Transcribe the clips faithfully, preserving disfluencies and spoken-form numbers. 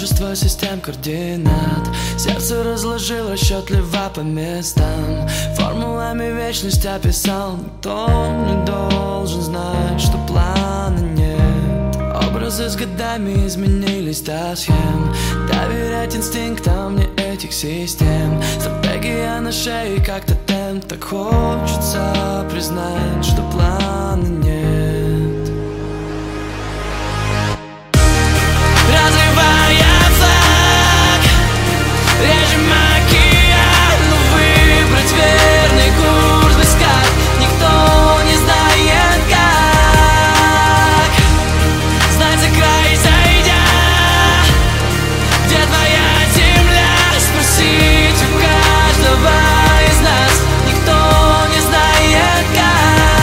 множество систем координат. Сердце разложил расчетливо по местам. Формулами вечность описал. Никто не должен знать, что плана нет. Образы с годами изменились до схем. Доверять инстинктам не этих систем. Стратегия на шее как тотем. Так хочется признать, что плана нет. Разрывая флаг, режем океан, но выбрать верный курс без карт никто не знает как. Знать за край зайдя, где твоя земля, спросить у каждого из нас никто не знает как.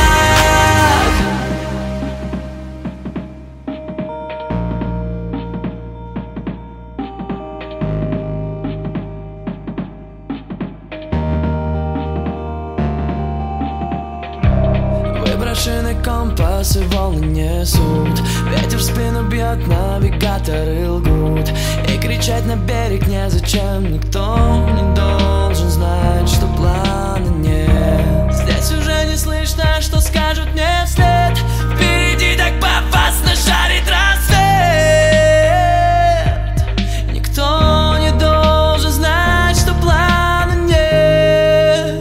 Выброшенный компас и волны несут. Ветер в спину бьет, навигаторы лгут. И кричать на берег незачем. Никто не должен знать, что плана нет. Здесь уже не слышно, что скажут мне вслед. Впереди так опасно жарит рассвет. Никто не должен знать, что плана нет.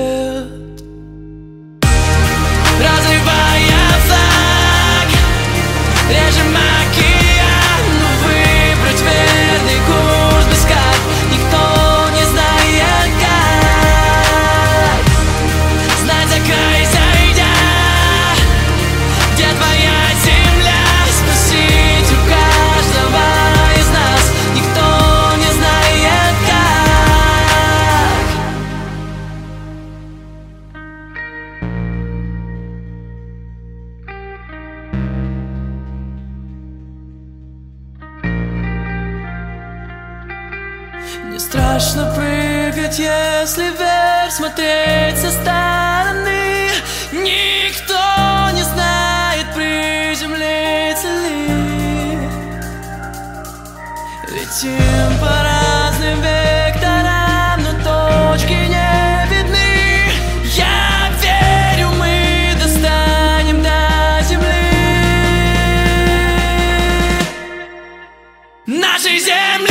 Разрывая флаг, режем океан, но выбрать верный курс без карт никто не знает как. Знать за край зайдя, где твоя земля, спросить у каждого из нас никто не знает как. Не страшно прыгать, если вверх смотреть со стороны. Никто не знает, приземлится ли. Летим по разным векторам, но точки не видны. Я верю, мы достанем до земли, нашей земли.